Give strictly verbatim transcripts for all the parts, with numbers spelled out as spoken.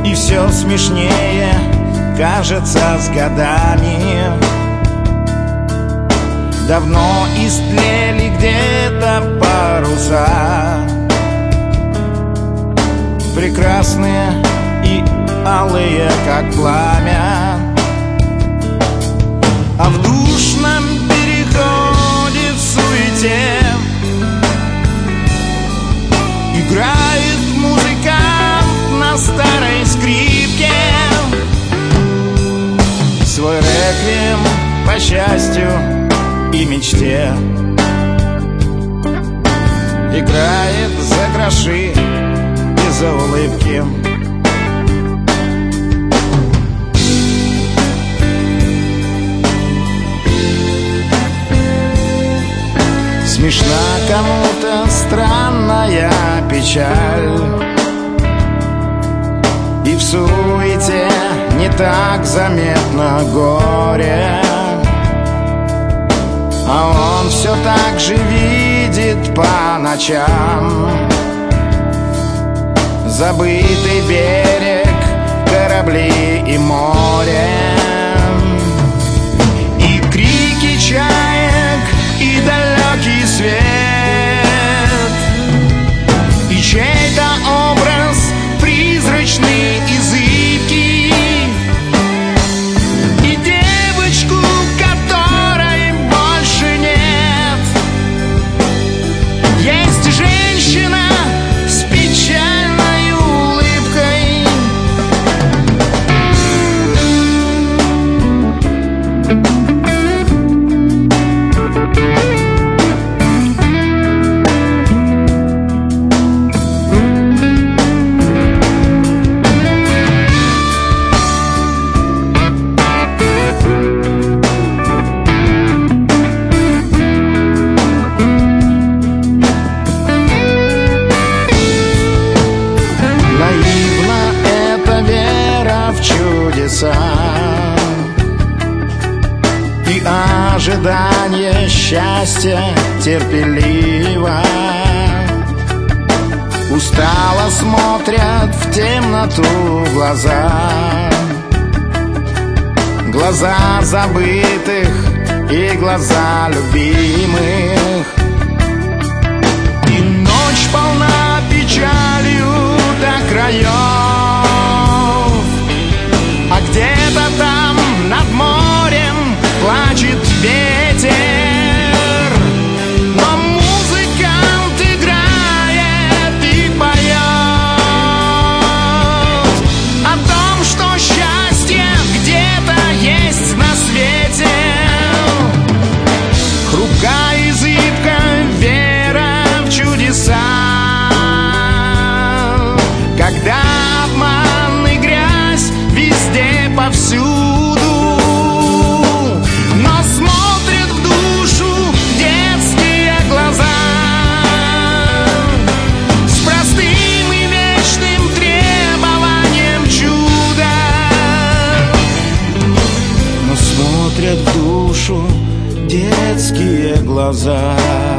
И все смешнее кажется с годами. Давно истлели где-то паруса, прекрасные и алые, как пламя. А в душном переходе, в суете играет музыкант на старой скрипке свой реквием по счастью и мечте. Играет за гроши и за улыбки. Смешна кому-то странная печаль, и в суете не так заметно горе. А он все так же видит по ночам забытый берег, корабли и море, и крики чаек, и далекий свет, и чей-то образ призрачный и зыбкий, и девочку, которой больше нет. Есть женщина с печальной улыбкой. И ожидание счастья терпеливо, устало смотрят в темноту глаза, глаза забытых и глаза любимых. И ночь полна печалью до краев, а где-то там над морем плачет ветер. Но музыкант играет и поет о том, что счастье где-то есть на свете. Хрупкая и зыбкая вера в чудеса, когда обман и грязь везде повсюду, но смотрят в душу детские глаза с простым и вечным требованием чуда. Но смотрят в душу детские глаза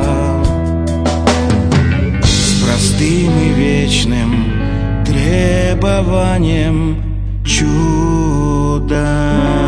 с простым и вечным требованием чуда.